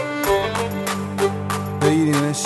بگیریمش.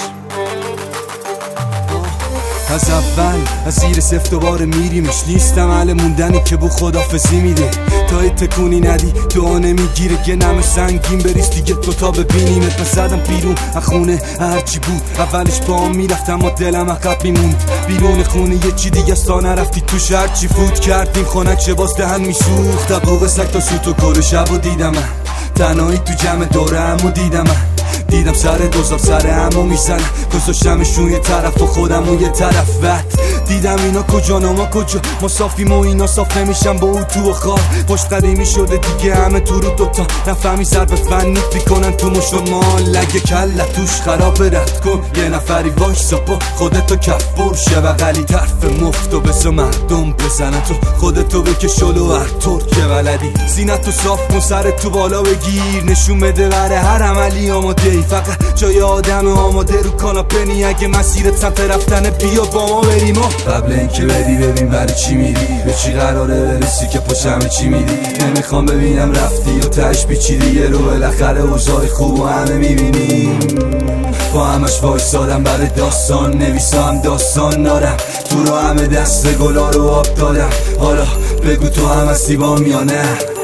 از اول از زیر صفر دوباره میریمش. نیستم اهل موندنی که بو خدافزی میده. تا تکونی ندی دعا نمیگیره. یه نم سنگین بریز دیگه دوتا ببینیمت. من زدم بیرون از خونه هرچی بود. اولش با هم میرفتم اما دلم عقب میموند. بیرون خونه یه چی دیگه است تا نرفتی توش. هرچی فوت کردیم خونک چه باز دهن میسوخت. بوق سگ تا سوت و کل شب و دیدم من. تنهایی تو جمع دوره همو دیدم من. دیدم سر دوزار سر همو میزنم. گذاشتمشون یه طرف و خودم و یه طرف. وقت دیدم اینا کجا ما کجا. ما صافیم و اینا صاف نمیشن با او تو و خواه. پشت قدیمی شده دیگه همه تو رو دوتا. نفهمی ضرب فنی بیکنن تو مشت مال. لگه کلت توش خراب رد کن. یه نفری وایسا با خودتو کف برشه بغلی طرف مفتو بسا مردم بزنن. تو خودتو بکش جلو هر طور که بلدی. زینتو صاف کن سر تو بالا بگیر. نشون بده بره هر عملی آماده. فقط جای آدم آماده رو کاناپه نی. اگه مسیرت سمت رفتن بیا با ما بریم. قبل اینکه بدی ببین برای چی میری. به چی قراره برسی که پشم چی میری. نمیخوام ببینم رفتی و تش پیچیدی. یه رو بالاخره اوضاع خوب و همه میبینیم. با همش وایسادم برای داستان نویسم. داستان دارم تو رو همه دست گلا رو آب دادم. حالا بگو تو هم هستی با یا نه.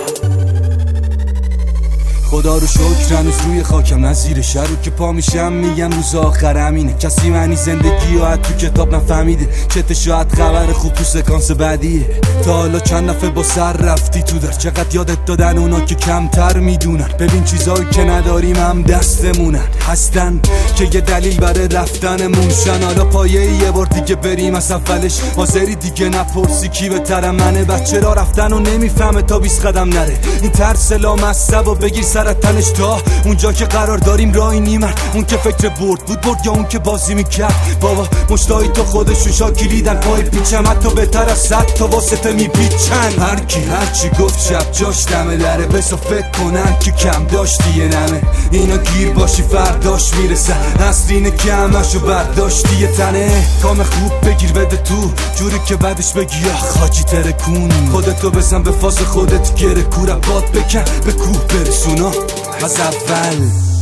خدا رو شکر هنوز روی خاکم نزیر شهر رو که پا میشم میگم روز آخر همینه. کسی معنی زندگی و تو کتاب نفهمیده. چته شاید خبر خوب تو سکانس بعدیه. تا حالا چند دفعه با سر رفتی تو در. چقدر یادت دادن اونا که کمتر میدونن. ببین چیزایی که نداریم هم دستمونن. هستن که یه دلیل برای رفتنمون شن. حالا پایه یه بار دیگه بریم از اولش. حاضری دیگه نپرسی کی بهتره منه. بچه را رفتن و نمیفهمه تا 20 قدم نره. این ترس لامصب و بگیر سر تنش تا اونجا که قرار داریم راهی نیمن. اون که فکر برد یا اون که بازی میکرد. بابا مشتایی تو خودشون شاکیلیدن. پای پیچم حتی بهتر از 100 تا واسطه میپیچن. هرکی هرچی گفت شب جاش دمه دره. بسا فکر کنن که کم داشتی یه نمه. اینا گیر باشی فرداش میرسن. اصلینه که همشو برداشتی یه تنه. کام خوب بگیر بده تو جوری که بعدش بگی آخ حاجی ترکون. خودتو بزن به فاز خودت گره. کوره باد بکن به کوه برسونا از اول.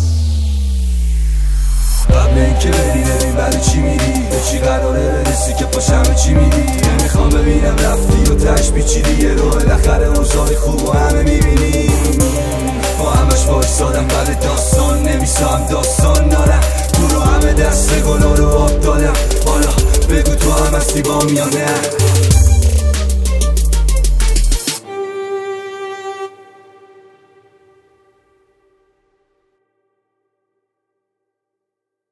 قبل اینکه ببین برای چی میری. به چی قراره برسی که پاشم چی میری. نمیخوام ببینم رفتی و تش پیچیدی. یه رو بالاخره اوضاع خوب و همه میبینیم. با همش وایسادم برای داستان نویسم. داستان دارم تو رو همه دست گلا رو آب دادم. حالا بگو تو هم هستی با یا نه.